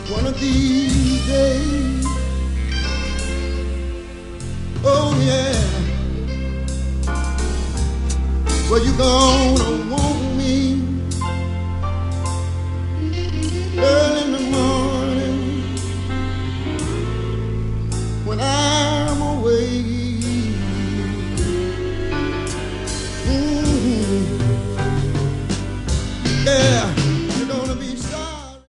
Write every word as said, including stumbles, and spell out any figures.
One of these days, oh yeah, well you gone.